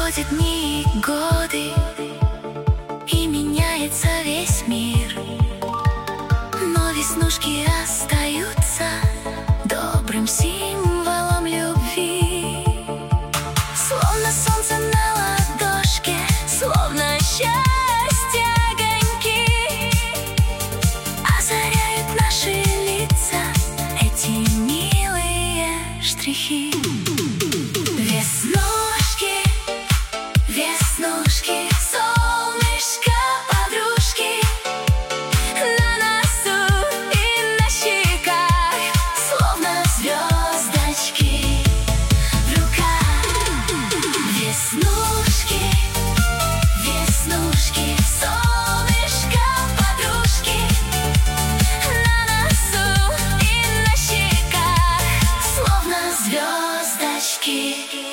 Проходят дни и годы, и меняется весь мир, но веснушки остаются добрым символом любви. Словно солнце на ладошке, словно счастье огоньки, озаряют наши лица эти милые штрихи. Веснушки, веснушки, солнышко, подружки, на носу и на щеках, словно звездочки в руках. Веснушки, веснушки, солнышко, подружки, на носу и на щеках, словно звездочки.